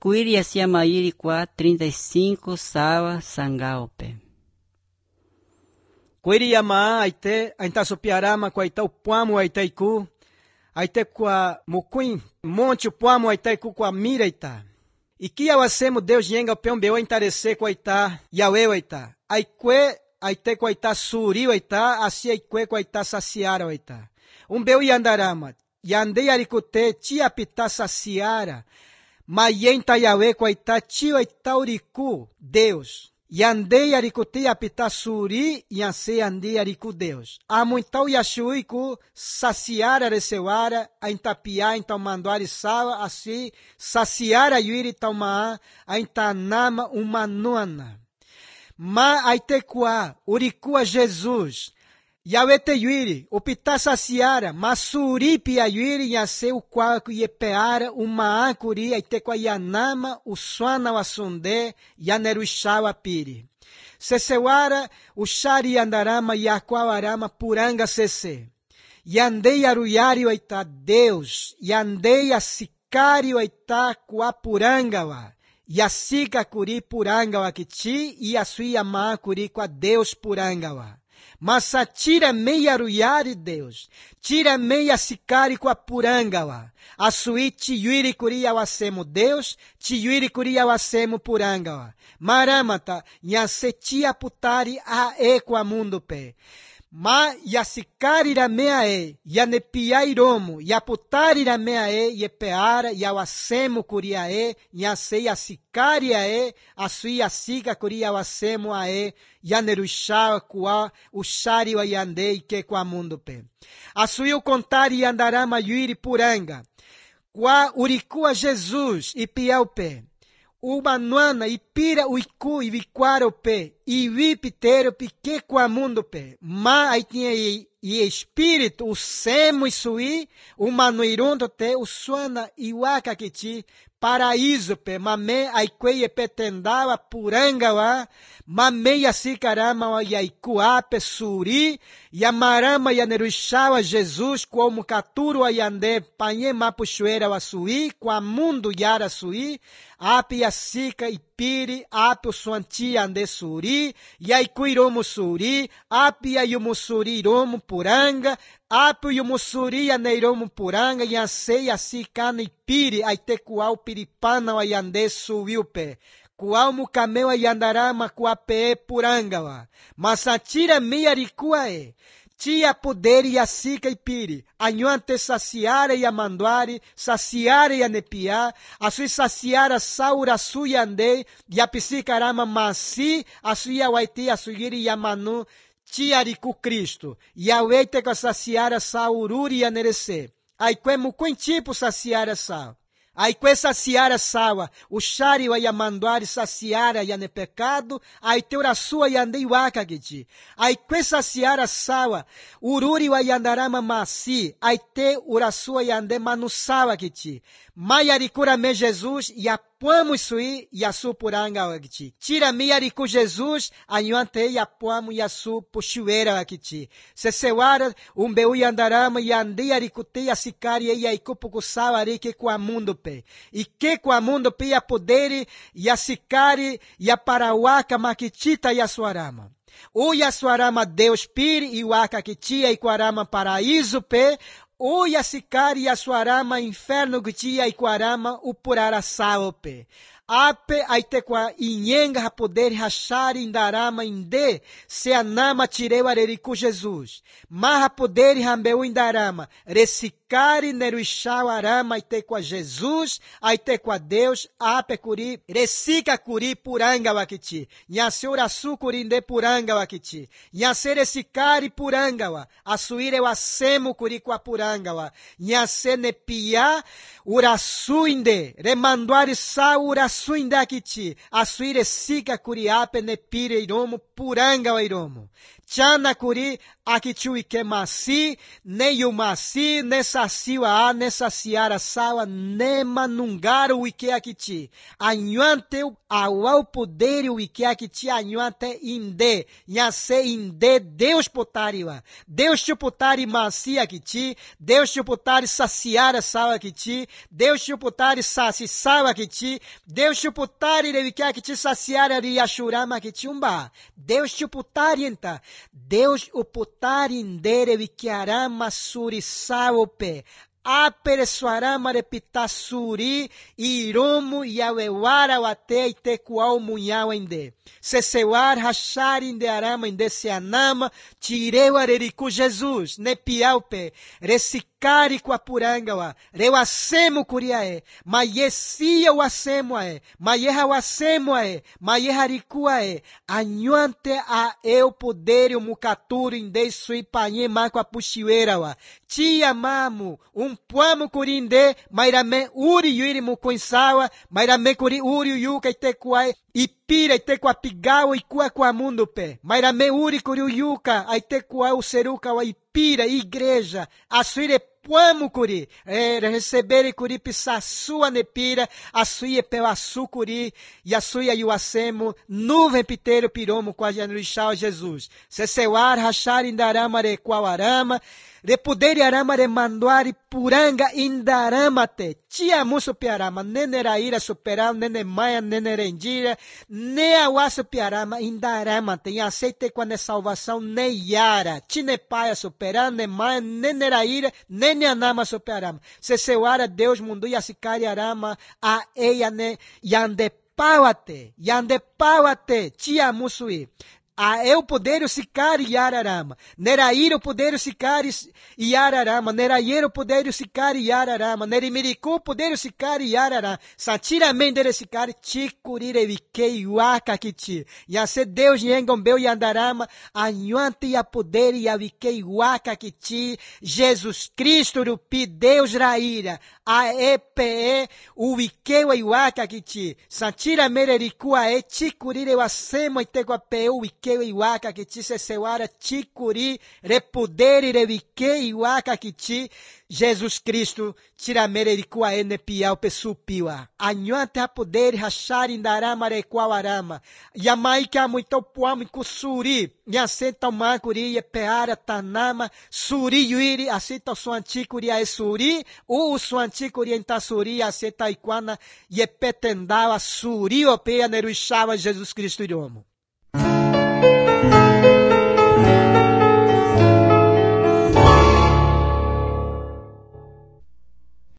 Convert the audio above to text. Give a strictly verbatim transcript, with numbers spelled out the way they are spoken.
Kuiri Asiamairi kwa trinta e cinco Sawa Sangalpe. Kuiri Yama aite Aintasopiarama kwa Itau Puamo Aitaiku aite kwa Muquim Monte Puamo Aitaiku kwa Miraita. Ikia wasemo Deus yenga peombeu entarece kwa Ita Yahweh Aita. Aikwe aite kwa Ita Suri Aita asi aikwe kwa Ita Saciara Aita. Umbeu Yandarama Yandei Aricute Tiapita Saciara. Mayenta Yahweh kwa Ita Tio Aita Uriku Deus. Yandei Aricute Apita Suri Yanse Yandei Ariku Deus. Amuntau Yashuiku Saciara Receuara Aintapia Intaumanduari Sawa Asi Saciara Yuiri Taumaa Aintanama Umanuana. Ma Aitekua Urikua Jesus. Yawete Yuiri, Upita Saciara, Masuri Pia Yuiri Yase Ukwaku Yepeara, Umaakuri Aitekua Yanama, Uswana Wasunde, Yanerushawa Piri. Sesewara, Ushari Yandarama, Yakwawarama, Puranga Sese. Yandei Aruyari Aita Deus, Yandei Asikari Aita Kuapurangawa. Yasika Kuri Purangawa Kichi, Yasui Yamakuri Kwa Deus Purangawa. Mas tira meia ruiari Deus, tira meia sicari com a purangawa, a sui tiuiri curia wasemo Deus, tiuiri curia wasemo purangawa, maramata, nhasetia putari a e com a mundo pe. Ma yasicari ra mea e, yanepia iromo, yaputari ra mea e, yepeara, yawasemo curia e, nhase yasicari a e, asui yasiga curia wasemo a e, yanerushawa kua, ushari wa yandei que kwa mundo pe. Asui o contari yandarama yuiri puranga, kwa urikua Jesus e piau pe. Umanuana ipira uiku ibiquaro pe, ibipiteiro pique kwa mundo pe. Ma aí tinha e, e espírito, o semo e sui, o manuirondo te, o suana iwaka kiti, paraíso pe, mame aikwe petendava purangawa, mame yasikarama wa yaikuape suri, yamarama yanerushawa Jesus, como caturo ayande, panhe mapuchuera wa sui, kwa mundo yara sui, ape yasika ipiri, ape o suanti ande suri, yaikuiromo suri, ape yayumusuri iromo puranga, ape yumusuri yaneiromo puranga, yase yasikana ipiri, aitekuau piripana wa yande suiupe. Kuau mukameu ayandarama kuape purangawa. Masatira miarikuae. Tia poder e asika ipiri, anhuante saciara e amanduari, saciara e anepia, asui saciara saura sui ande, e apisicarama masi, asui awaiti asugiri yamanu, tiariku Cristo, e awete com saciara saururi e anerese, aikwe muquentipo saciara sa. Aikwe saciara sawa, o shari wa yamanduari saciara yane pecado, aite urasua yandei waka giti. Aikwe saciara sawa, ururi wa yandarama masi, aite urasua yande manusawa giti. Maiaricura me Jesus, yapuamo sui, yasu puranga wakiti. Tira miaricu Jesus, anhuante yapuamo yasu puxuera wakiti. Sesewara, umbeu yandarama, yandei aricute yasikari e yaikupukusawa arike kwa mundo pe. E que kwa mundo pe ya poderi, yasikari, yaparawaka makitita yasuarama. O yasuarama Deus piri, iwaka kitia e quarama paraíso pe, o yasikari yasuarama inferno gutia e quarama upurara saope. Ape aitekwa inyenga hapoder rachari indarama inde se anama tireu areriku Jesus. Maha poder rambeu indarama recicari neruixau arama aitekwa Jesus aitekwa Deus ape curi recica curi puranga wakiti. Nhase urasu curinde puranga wakiti. Nhase recicari purangawa asuire wasemu curi kwa purangawa. Nhase nepia urasu inde remanduari sa urasu Suindakiti, a suire sika kuriape ne pire iromo, puranga wa iromo. Chana kuri akichu ike masi, ne yu masi, ne sasiwa a, ne sasiara sawa, ne manungaro ike akichi. Anhuante ao poder o ike akichi, anhuante inde, nhase inde, Deus potariwa. Deus te potari masi akichi, Deus te potari sasiara sawa akichi, Deus te potari sasi sawa akichi, Deus te potari rewike akichi sasiara riashurama akichi umba. Deus te potari enta. Deus o potari indere vikiarama suri saope. Aperesuarama repita suri iromu yawewara wate itekuau munhau inde. Sesewar rachar inde arama inde seanama tirewa reriku Jesus ne piaupe recicari com a purangawa rewasemo curiae maiesia o asemo ae maieha o asemo ae maieha rikuae anhuante a eu poder o mukaturo inde sui panhe maco a puxiuera wa tia mamu um puamo curinde mairame uri yuri mucoinsawa mairame curi uri yuka itekuae Ipira itekua pigao ikua kwa mundo pe. Mairame uri kuri yuka aitekua o seruka wa ipira igreja. Asuire puamo kuri. É, receber kuri pisa sua nepira. Asuie pe asu kuri. E asuia yuasemo. Nuvem piteiro piromo com a janurixau Jesus. Seseuar rachar indarama re quauarama. Repuderi arama re manduari puranga indaramate. Tia muso piarama. Neneraira superam. Nenemaia nenerendira. Ne awaso piarama indarama tem aceite quando é salvação ne yara tine paia superando ne maia ne neraira ne neanama superama se seuara Deus mundu yasikari arama a eia ne yande pauate yande pauate tia musui a eu poder sicari yararama neraira poder sicari yararama neraira poder sicari yararama nerimiriku poder sicari yararama satira mendere sicari chicurire vikei waka kiti ya se Deus yengombeu yandarama anhuante ya poder ya vikei waka kiti Jesus Cristo rupi Deus raira a epe o vikei waka kiti satira mereriku a e chicurire wasemo itegua peu vikei iwaka kiti sesewara chikuri repuderi revike iwaka kiti Jesus Cristo tiramere rikua ene piau pesupiwa anhuante a poder rachar indarama requau arama yamai que muito puamo kusuri nyasenta o makuri e peara tanama suri yuiri aceita o suanticuri a suri o suanticuri entasuri aceita ikwana e petendawa suri opea neruixava Jesus Cristo idiomo